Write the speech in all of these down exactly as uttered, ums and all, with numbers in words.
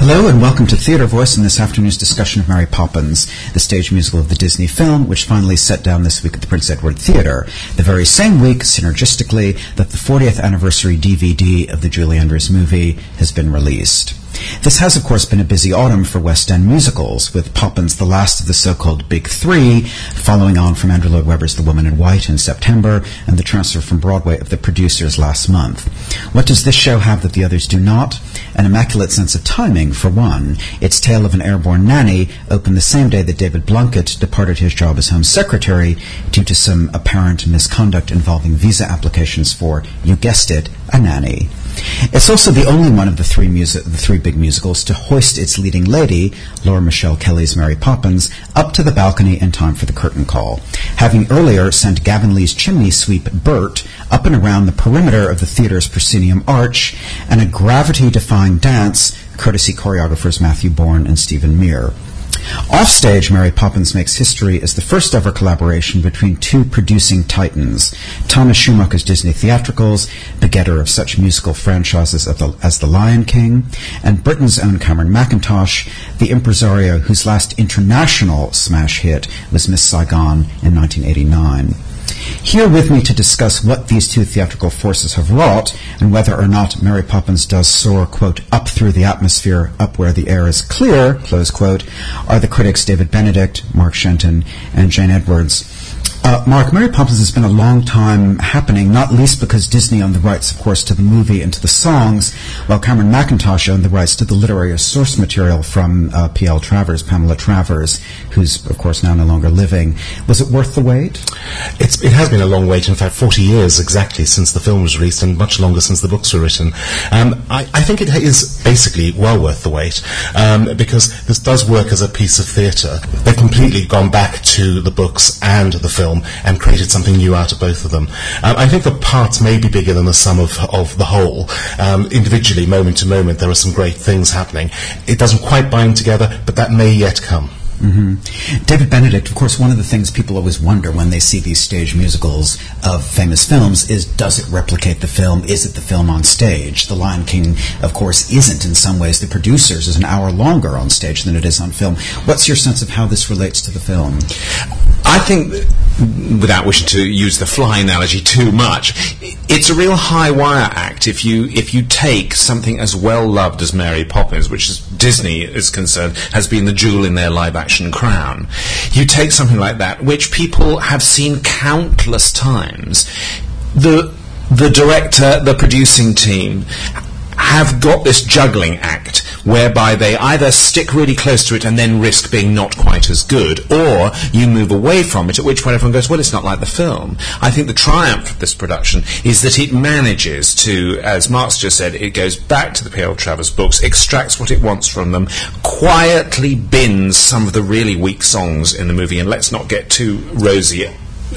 Hello and welcome to Theatre Voice and this afternoon's discussion of Mary Poppins, the stage musical of the Disney film, which finally set down this week at the Prince Edward Theatre, the very same week, synergistically, that the fortieth anniversary D V D of the Julie Andrews movie has been released. This has, of course, been a busy autumn for West End musicals, with Poppins the last of the so-called Big Three, following on from Andrew Lloyd Webber's The Woman in White in September, and the transfer from Broadway of The Producers last month. What does this show have that the others do not? An immaculate sense of timing, for one. Its tale of an airborne nanny opened the same day that David Blunkett departed his job as Home Secretary due to some apparent misconduct involving visa applications for, you guessed it, a nanny. It's also the only one of the three music, the three big musicals to hoist its leading lady, Laura Michelle Kelly's Mary Poppins, up to the balcony in time for the curtain call, having earlier sent Gavin Lee's chimney sweep Bert up and around the perimeter of the theatre's proscenium arch, and a gravity-defying dance, courtesy choreographers Matthew Bourne and Stephen Mear. Offstage, Mary Poppins makes history as the first-ever collaboration between two producing titans, Thomas Schumacher's Disney Theatricals, begetter of such musical franchises as the, as the Lion King, and Britain's own Cameron Mackintosh, the impresario whose last international smash hit was Miss Saigon in nineteen eighty-nine. Here with me to discuss what these two theatrical forces have wrought and whether or not Mary Poppins does soar, quote, up through the atmosphere, up where the air is clear, close quote, are the critics David Benedict, Mark Shenton, and Jane Edwards. Uh, Mark, Mary Poppins has been a long time happening, not least because Disney owned the rights, of course, to the movie and to the songs, while Cameron Mackintosh owned the rights to the literary source material from uh, P L Travers, Pamela Travers, who's, of course, now no longer living. Was it worth the wait? It's, it has been a long wait, in fact, forty years exactly since the film was released and much longer since the books were written. Um, I, I think it is basically well worth the wait, um, because this does work as a piece of theatre. They've completely gone back to the books and the film and created something new out of both of them. Um, I think the parts may be bigger than the sum of, of the whole. Um, individually, moment to moment, there are some great things happening. It doesn't quite bind together, but that may yet come. Mm-hmm. David Benedict, of course, one of the things people always wonder when they see these stage musicals of famous films is, does it replicate the film? Is it the film on stage? The Lion King, of course, isn't in some ways. The Producers is an hour longer on stage than it is on film. What's your sense of how this relates to the film? I think, without wishing to use the fly analogy too much, it's a real high-wire act if you if you take something as well-loved as Mary Poppins, which is, Disney is concerned, has been the jewel in their live-action crown. You take something like that, which people have seen countless times. The the director, the producing team, have got this juggling act whereby they either stick really close to it and then risk being not quite as good, or you move away from it, at which point everyone goes, well, it's not like the film. I think the triumph of this production is that it manages to, as Mark's just said, it goes back to the P L Travers books, extracts what it wants from them, quietly bins some of the really weak songs in the movie, and let's not get too rosy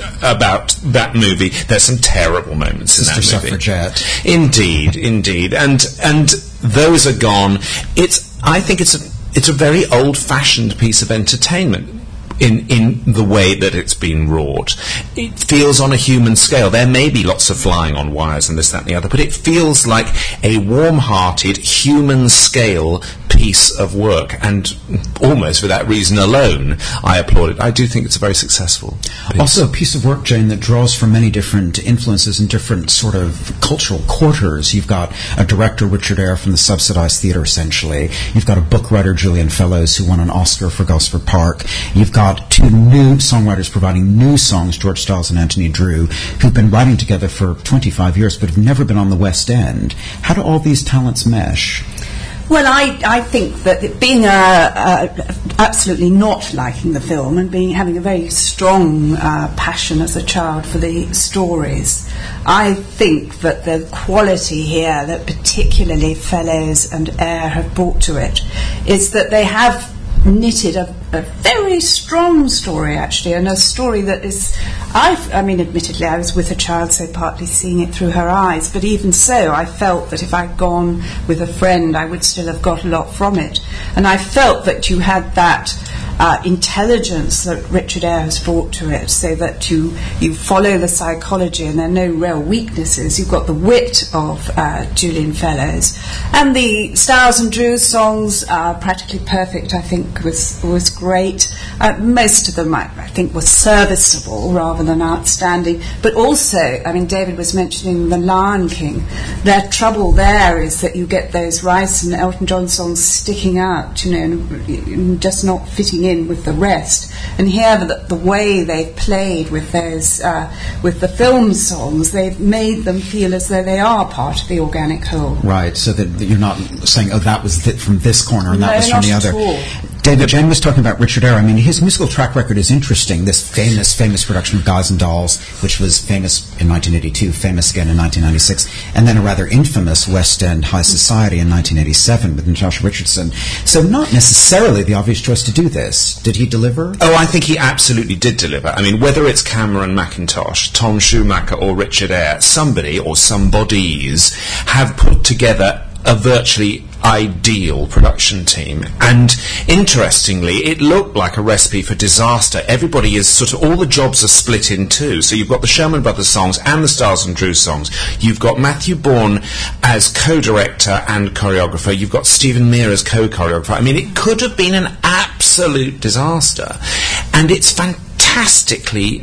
about that movie. There's some terrible moments Sister in that movie. Suffragette. Indeed, indeed, and and those are gone. It's I think it's a it's a very old-fashioned piece of entertainment in in the way that it's been wrought. It feels on a human scale. There may be lots of flying on wires and this, that, and the other, but it feels like a warm-hearted, human-scale piece of work, and almost for that reason alone, I applaud it. I do think it's a very successful piece. Also a piece of work, Jane, that draws from many different influences and different sort of cultural quarters. You've got a director, Richard Eyre, from the subsidized theatre, essentially. You've got a book writer, Julian Fellows, who won an Oscar for Gosford Park. You've got two new songwriters providing new songs, George Stiles and Anthony Drew, who've been writing together for twenty-five years but have never been on the West End. How do all these talents mesh? Well, I, I think that being a, a, absolutely not liking the film and being having a very strong uh, passion as a child for the stories, I think that the quality here that particularly Fellows and Eyre have brought to it is that they have knitted a, a very strong story, actually, and a story that is, I've, I mean, admittedly, I was with a child, so partly seeing it through her eyes, but even so, I felt that if I'd gone with a friend, I would still have got a lot from it. And I felt that you had that uh, intelligence that Richard Eyre has brought to it, so that you, you follow the psychology and there are no real weaknesses. You've got the wit of uh, Julian Fellowes. And the Styles and Drews songs are practically perfect, I think, was, was great. Uh, most of them, I, I think, were serviceable rather than outstanding. But also, I mean, David was mentioning The Lion King. Their trouble there is that you get those Rice and Elton John songs sticking out, you know, and, and just not fitting in with the rest. And here, the, the way they've played with those, uh, with the film songs, they've made them feel as though they are part of the organic whole. Right, so that, that you're not saying, oh, that was th- from this corner and that no, was from the other. All. David, Jen was talking about Richard Eyre. I mean, his musical track record is interesting. This famous, famous production of Guys and Dolls, which was famous in nineteen eighty-two, famous again in nineteen ninety-six, and then a rather infamous West End High Society in nineteen eighty-seven with Natasha Richardson. So not necessarily the obvious choice to do this. Did he deliver? Oh, I think he absolutely did deliver. I mean, whether it's Cameron Mackintosh, Tom Schumacher or Richard Eyre, somebody or somebodies have put together a virtually ideal production team. And interestingly, it looked like a recipe for disaster. Everybody is sort of, all the jobs are split in two. So you've got the Sherman Brothers songs and the Styles and Drews songs. You've got Matthew Bourne as co-director and choreographer. You've got Stephen Mear as co-choreographer. I mean, it could have been an absolute disaster. And it's fantastically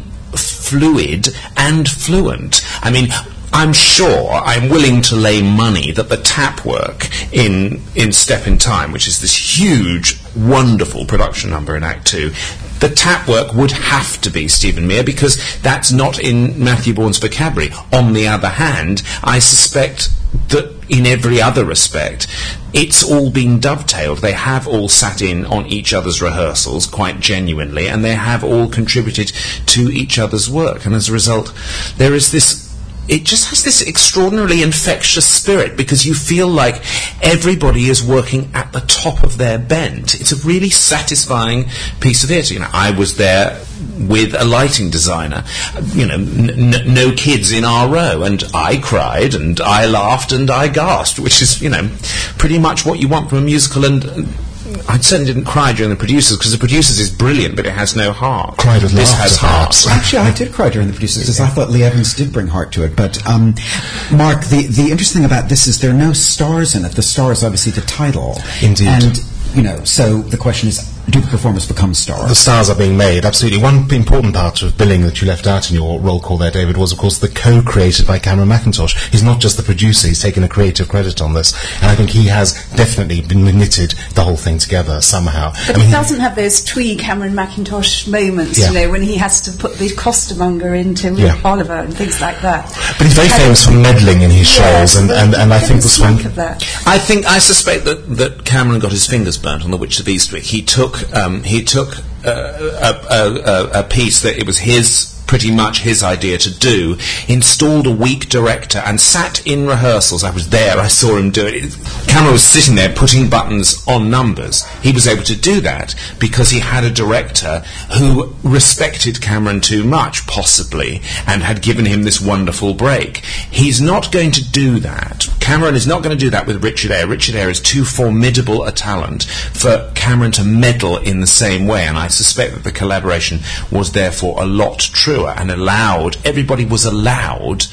fluid and fluent. I mean, I'm sure, I'm willing to lay money that the tap work in in Step in Time, which is this huge, wonderful production number in Act Two, the tap work would have to be Stephen Mear, because that's not in Matthew Bourne's vocabulary. On the other hand, I suspect that in every other respect, it's all been dovetailed. They have all sat in on each other's rehearsals quite genuinely, and they have all contributed to each other's work. And as a result, there is this, it just has this extraordinarily infectious spirit, because you feel like everybody is working at the top of their bent. It's a really satisfying piece of theatre. You know, I was there with a lighting designer, you know, n- n- no kids in our row, and I cried and I laughed and I gasped, which is, you know, pretty much what you want from a musical. And uh, I certainly didn't cry during the Producers, because the Producers is brilliant, but it has no heart. Cried with this laughter, has heart. Actually, I did cry during the Producers, because I thought Lee Evans did bring heart to it. But, um, Mark, the, the interesting thing about this is there are no stars in it. The star is obviously the title. Indeed. And, you know, so the question is, do the performers become stars? The stars are being made, absolutely. One important part of billing that you left out in your roll call there, David, was, of course, the co-created by Cameron Mackintosh. He's not just the producer, he's taken a creative credit on this. And I think he has definitely been knitted the whole thing together somehow. But I mean, he doesn't have those twee Cameron Mackintosh moments, Yeah. you know, when he has to put the costermonger into Yeah. Oliver and things like that. But he's very And famous for meddling in his Yes, shows, and, but and, and I think the this one... smack of that. I think, I suspect that, that Cameron got his fingers burnt on The Witch of Eastwick. He took, um, he took uh, a, a, a, a piece that it was his, pretty much his idea to do, installed a weak director and sat in rehearsals. I was there, I saw him do it. Cameron was sitting there putting buttons on numbers. He was able to do that because he had a director who respected Cameron too much, possibly, and had given him this wonderful break. He's not going to do that. Cameron is not going to do that with Richard Eyre. Richard Eyre is too formidable a talent for Cameron to meddle in the same way, and I suspect that the collaboration was therefore a lot truer and allowed, everybody was allowed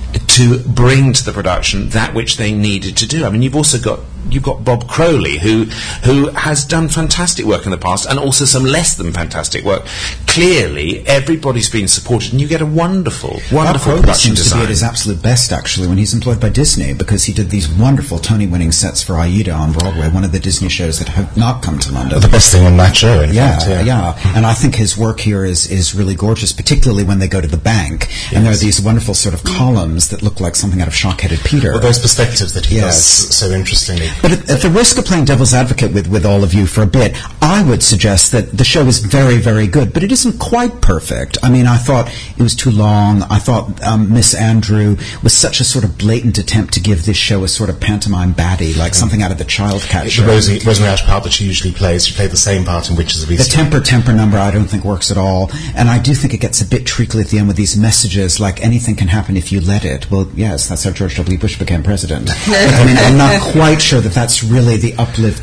to bring to the production that which they needed to do. I mean, you've also got you've got Bob Crowley, who who has done fantastic work in the past, and also some less than fantastic work. Clearly, everybody's been supported, and you get a wonderful, wonderful Bob production seems design. to be at his absolute best, actually, when he's employed by Disney, because he did these wonderful Tony-winning sets for Aida on Broadway, one of the Disney shows that have not come to London. The best thing on that show, in Yeah, fact. yeah, and I think his work here is, is really gorgeous, particularly when they go to the bank, and there are these wonderful sort of columns that look like something out of Shock-Headed Peter. Well, those perspectives that he Yes. does so interestingly. But at, at the risk of playing devil's advocate with, with all of you for a bit, I would suggest that the show is very, very good, but it isn't quite perfect. I mean, I thought it was too long. I thought um, Miss Andrew was such a sort of blatant attempt to give this show a sort of pantomime baddie, like something out of the Childcat The show. Rosie, Rosemary Ash part that she usually plays, she played the same part in Witches of The Eastwick. temper temper number I don't think works at all, and I do think it gets a bit treacly at the end with these messages like anything can happen if you let it. Well, yes, that's how George W. Bush became president. I mean, I'm not quite sure that that's really the uplift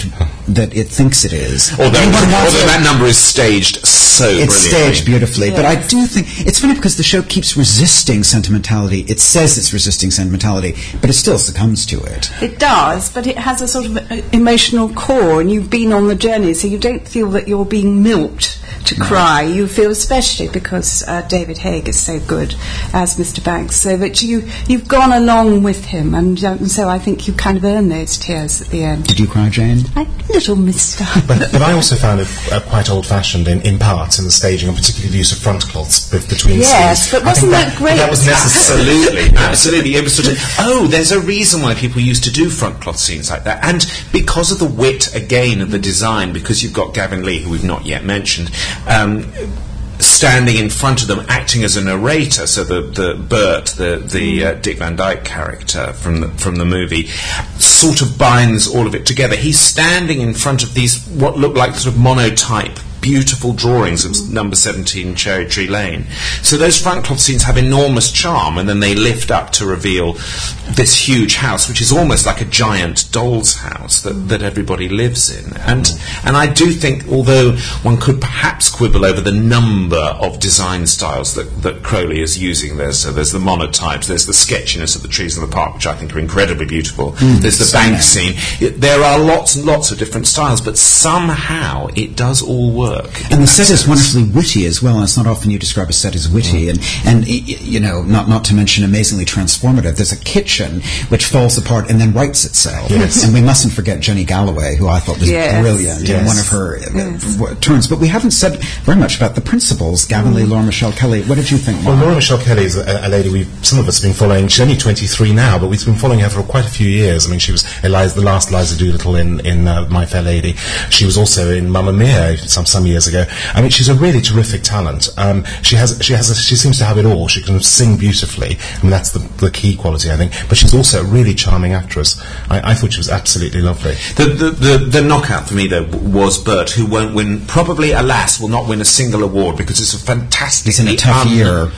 that it thinks it is. Although, Anyone wants although to- that number is staged so it's brilliantly. staged beautifully, but I do think it's funny because the show keeps resisting sentimentality. It says it's resisting sentimentality, but it still succumbs to it. It does, but it has a sort of uh, emotional core, and you've been on the journey, so you don't feel that you're being milked to cry. You feel, especially because uh, David Haig is so good as Mister Banks, so that you, you've gone along with him, and, um, so I think you kind of earn those tears at the end. Did you cry, Jane? I, little mister. But, but I also found it uh, quite old-fashioned in, in parts in the staging, and particularly the use of front cloths be- between Yes, scenes. but wasn't I think that great? That was necessary. Absolutely, absolutely. It was sort of, oh, there's a reason why people used to do front cloth scenes like that. And because of the wit, again, of the design, because you've got Gavin Lee, who we've not yet mentioned, um, standing in front of them, acting as a narrator. So the, the Bert, the, the uh, Dick Van Dyke character from the, from the movie, sort of binds all of it together. He's standing in front of these, what look like sort of monotype, beautiful drawings of number seventeen Cherry Tree Lane. So those front cloth scenes have enormous charm, and then they lift up to reveal this huge house, which is almost like a giant doll's house that, that everybody lives in. And and I do think, although one could perhaps quibble over the number of design styles that, that Crowley is using there, so there's the monotypes, there's the sketchiness of the trees in the park, which I think are incredibly beautiful, mm, there's the bank scene. It, there are lots and lots of different styles, but somehow it does all work. And the set is wonderfully witty as well. And it's not often you describe a set as witty, and and y- y- you know, not not to mention amazingly transformative. There's a kitchen which falls apart and then rights itself. Yes. And we mustn't forget Jenny Galloway, who I thought was Yes. brilliant in Yes. one of her uh, Yes. w- turns. But we haven't said very much about the principals. Gavin Lee, Laura Michelle Kelly. What did you think, Well, Mark? Laura Michelle Kelly is a, a lady we've, some of us have been following. She's only twenty-three now, but we've been following her for quite a few years. I mean, she was Eliza, the last Eliza Doolittle in, in uh, My Fair Lady. She was also in Mamma Mia some, some years ago. I mean, she's a really terrific talent. Um, she has, she has, a, she seems to have it all. She can sing beautifully. I mean, that's the, the key quality, I think. But she's also a really charming actress. I, I thought she was absolutely lovely. The, the, the, the knockout for me, though, w- was Bert, who won't win, probably, alas, will not win a single award because it's a fantastic, It's in a tough year.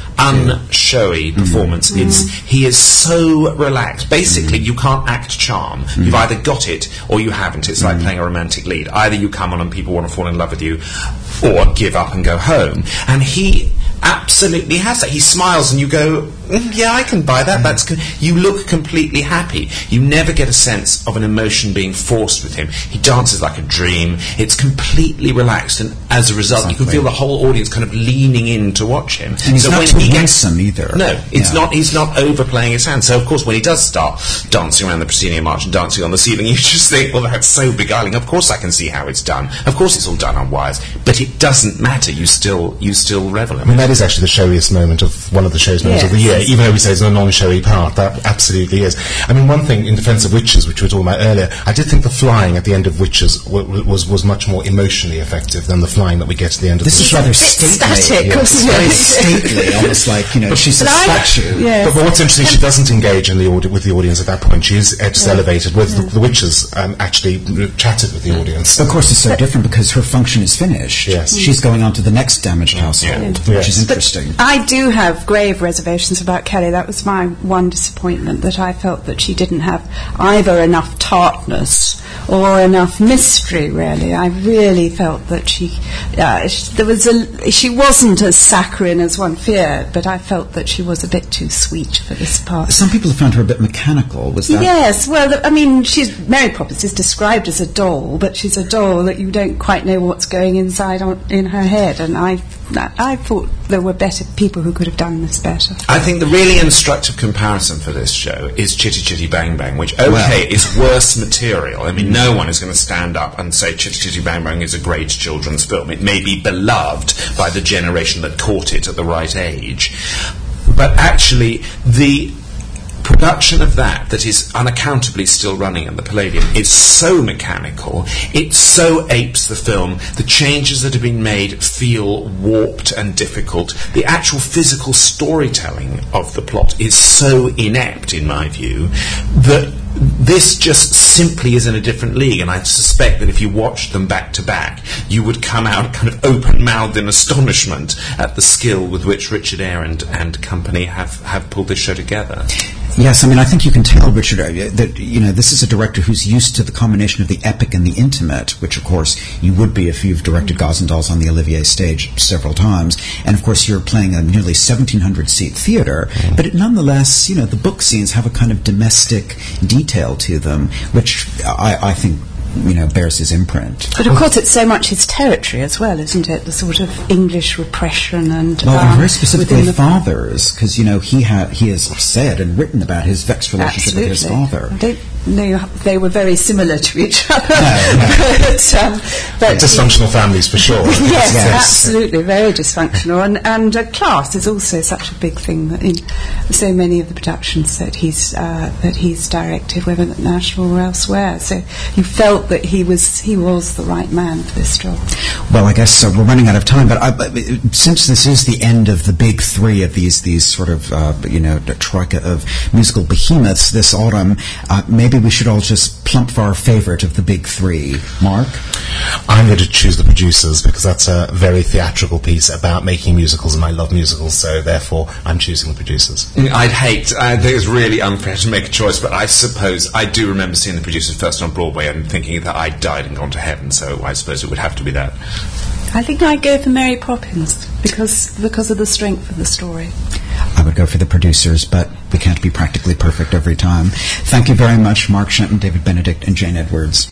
unshowy performance. It's he is so relaxed. Basically, you can't act charm. You've either got it or you haven't. It's like playing a romantic lead. Either you come on and people want to fall in love with you, or give up and go home. And he absolutely has that. He smiles and you go, mm, yeah, I can buy that. That's good. You look completely happy. You never get a sense of an emotion being forced with him. He dances like a dream. It's completely relaxed, and as a result, you can Exactly. feel the whole audience kind of leaning in to watch him. And he's so not when too he gets winsome either. no, it's Yeah. not. He's not overplaying his hand. So of course, when he does start dancing around the proscenium arch and dancing on the ceiling, you just think, well, that's so beguiling. Of course, I can see how it's done. Of course, it's all done on wires. But it doesn't matter. You still, you still revel in I mean, it. that is actually the showiest moment of one of the show's moments of the year, Yes. even though we say it's a non-showy part. That absolutely is. I mean, one thing in defence of Witches, which we were talking about earlier, I did think the flying at the end of Witches w- w- was was much more emotionally effective than the flying that we get at the end of This the is show. rather Bit stately. static, Yes. wasn't Very it? stately, almost like, you know, she's a But I- statue. yeah. But, but what's interesting, she doesn't engage in the audi- with the audience at that point. She is uh, just elevated. Whereas the, the Witches um, actually uh, chatted with the audience. Of course, it's so different because her function is finished. Yes. She's going on to the next damaged household, Yeah. which is Yes. interesting. I do have grave reservations about Kelly. That was my one disappointment, that I felt that she didn't have either enough tartness or enough mystery, really. I really felt that she, uh, sh- there was a, she wasn't as saccharine as one feared, but I felt that she was a bit too sweet for this part. Some people have found her a bit mechanical. Was that? Yes, well, th- I mean, she's Mary Poppins is described as a doll, but she's a doll that you don't quite know what's going inside on, in her head, and I, I thought there were better people who could have done this better. I think the really instructive comparison for this show is Chitty Chitty Bang Bang, which, okay, Well. is worse material. I mean, no one is going to stand up and say Chitty Chitty Bang Bang is a great children's film. It may be beloved by the generation that caught it at the right age. But actually, the production of that, that is unaccountably still running at the Palladium, is so mechanical, it so apes the film, the changes that have been made feel warped and difficult. The actual physical storytelling of the plot is so inept, in my view, that this just simply is in a different league, and I suspect that if you watched them back to back, you would come out kind of open-mouthed in astonishment at the skill with which Richard Eyre and, and company have, have pulled this show together. Yes, I mean, I think you can tell, Richard, uh, that, you know, this is a director who's used to the combination of the epic and the intimate, which, of course, you would be if you've directed Gods and Dolls on the Olivier stage several times. And, of course, you're playing a nearly seventeen hundred seat theater, mm. but it, nonetheless, you know, the book scenes have a kind of domestic detail to them, which I, I think, you know, bears his imprint. But of course it's so much his territory as well, isn't it? The sort of English repression and... Well, um, and very specifically fathers, because, you know, he ha- he has said and written about his vexed relationship Absolutely. with his father. They, they, they were very similar to each other. No, no. but, um, but dysfunctional families, for sure. yes, yes, absolutely, very dysfunctional. And, and uh, class is also such a big thing that in so many of the productions that he's uh, that he's directed, whether at National or elsewhere. So you felt that he was he was the right man for this job. Well, I guess uh, we're running out of time, but I, but since this is the end of the big three of these these sort of uh, you know the troika of musical behemoths this autumn, uh, maybe we should all just plump for our favourite of the big three. Mark? I'm going to choose The Producers because that's a very theatrical piece about making musicals, and I love musicals, so therefore I'm choosing The Producers. I'd hate, I think it's really unfair to make a choice, but I suppose I do remember seeing The Producers first on Broadway and thinking that I'd died and gone to heaven, so I suppose it would have to be that. I think I'd go for Mary Poppins because because of the strength of the story. I would go for The Producers, but we can't be practically perfect every time. Thank you very much, Mark Shenton, David Benedict, and Jane Edwards.